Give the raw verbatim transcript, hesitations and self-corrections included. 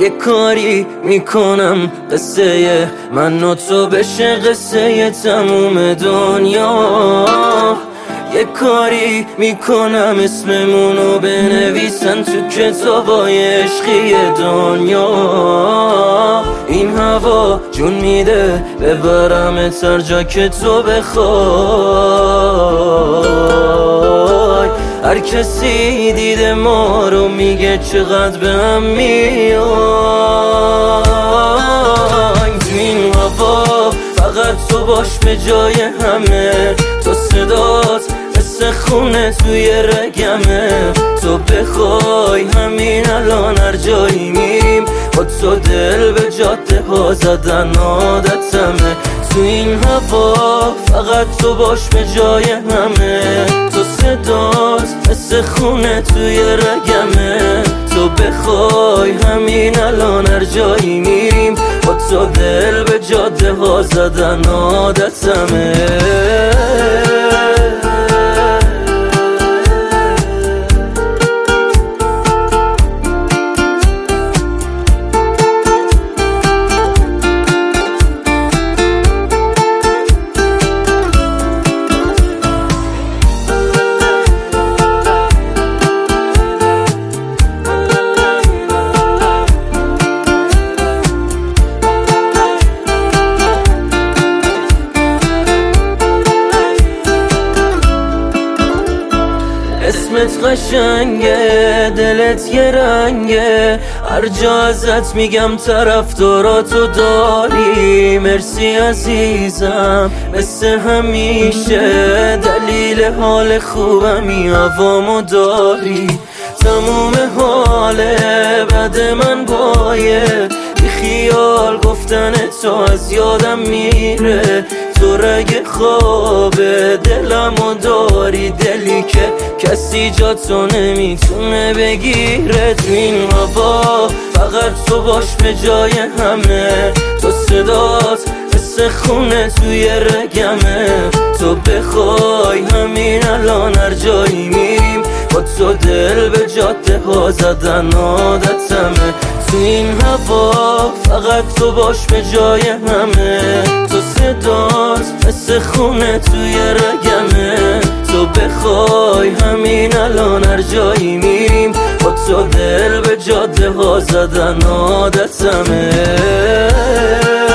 یه کاری میکنم قصه من و تو بشه قصه تموم دنیا. یه کاری میکنم اسممونو بنویسن تو کتابای عشقی دنیا. این هوا جون میده ببرم هر جا که تو بخوای. هر کسی دیده ما رو میگه چقدر به هم میای. تو این هوا فقط تو باش به جای همه. تو صدات مثل خونه توی رگمه. تو بخوای همین الان هر جایی میریم با تو دل به جاده ها زدن عادتمه. تو این هوا فقط تو باش به جای همه. تو صدات مثل خونه توی رگمه. تو بخوای همین الان هر جایی میریم با تو دل به جاده ها زدن عادتمه. اسمت قشنگه، دلت یه رنگه. هر جا ازت میگم طرفداراتو داری. مرسی عزیزم مثل همیشه. دلیل حال خوبمی هوامو داری. تموم حاله بعد من بایه. بی خیال گفتن تو از یادم میره. تو رگ خوابه دلمو داری. دلی که کسی جا تو نمیتونه بگیره. تو این هوا فقط تو باش به جای همه. تو صدات مثل خونه توی رگمه. تو بخوای همین الان هر جایی میریم با تو دل به جاده ها زدن عادتمه. تو این هوا فقط تو باش به جای همه. تو صدات مثل خونه توی رگمه. تو بخوای همین الان هر جایی میریم با تو دل به جاده ها زدن عادتمه.